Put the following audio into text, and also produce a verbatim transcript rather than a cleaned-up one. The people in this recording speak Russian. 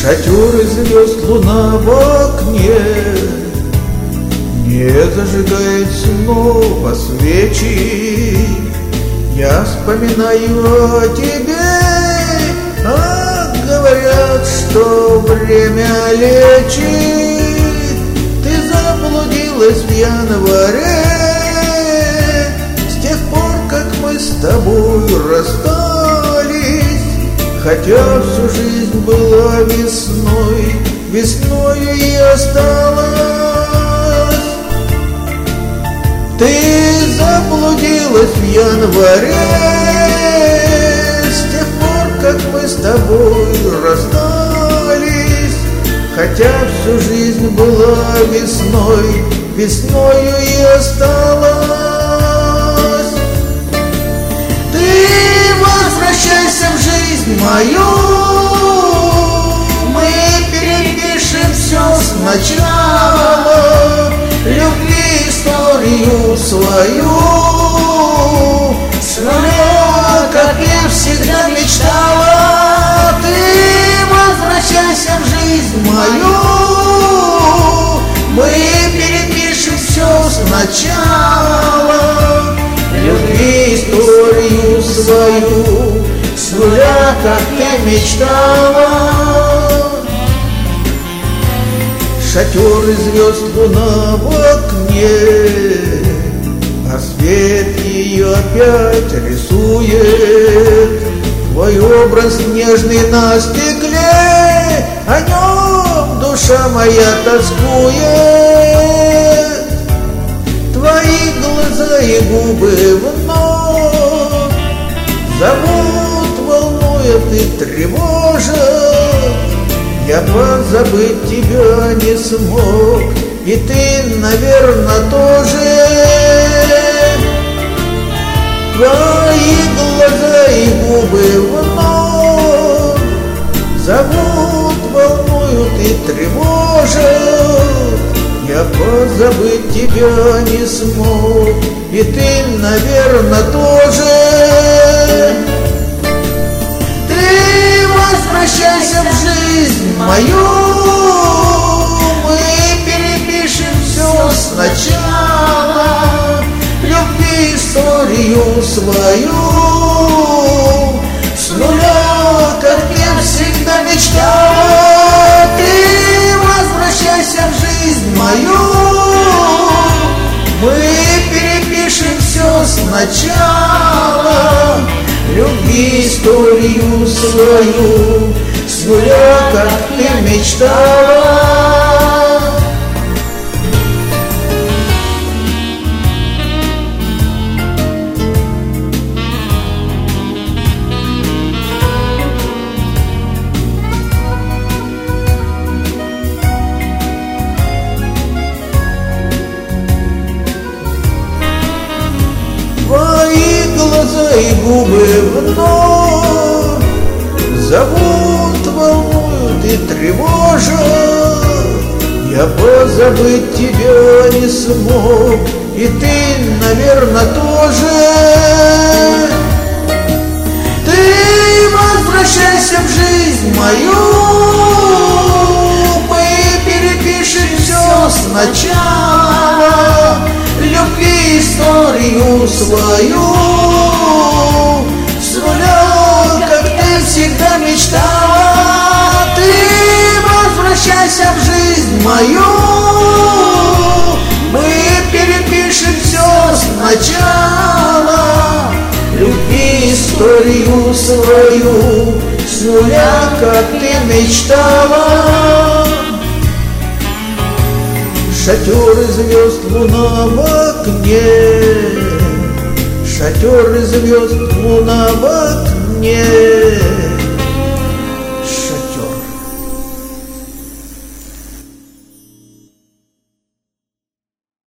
Шатер из звезд, луна в окне, не зажигает снова свечи. Я вспоминаю о тебе, а говорят, что время лечит. Ты заблудилась в январе, с тех пор, как мы с тобой расстались. Хотя всю жизнь была весной, весною и осталась. Ты заблудилась в январе, с тех пор, как мы с тобой расстались. Хотя всю жизнь была весной, весною и осталась. Ты возвращайся в жизнь мою, мы перепишем все сначала. Любви историю свою с нуля, как я всегда мечтала. Ты возвращайся в жизнь мою, мы перепишем все сначала. Любви историю свою с нуля, как ты мечтала. Шатер из звезд, луна в окне, а свет ее опять рисует. Твой образ нежный на стекле, о нем душа моя тоскует. Твои глаза и губы вновь зовут, волнуют и тревожат. Я позабыть тебя не смог, и ты, наверное, тоже. Твои глаза и губы вновь зовут, волнуют и тревожат. Я позабыть тебя не смог, и ты, наверное, тоже. Ты возвращайся в жизнь мою, мы перепишем все сначала. Любви историю свою с нуля, как я всегда мечтала. Ты возвращайся в жизнь мою, мы перепишем все сначала. Любви историю свою с нуля, как ты мечтала. Твои глаза и губы вновь зовут, волнуют и тревожат. Я позабыть тебя не смог, и ты, наверное, тоже. Ты возвращайся в жизнь мою, мы перепишем все сначала. Любви историю свою с нуля, как ты всегда мечтала. Ты возвращайся в жизнь мою, мы перепишем все сначала. Любви историю свою с нуля, как ты мечтала. Шатер из звезд, луна в окне, шатер из звезд, луна в окне.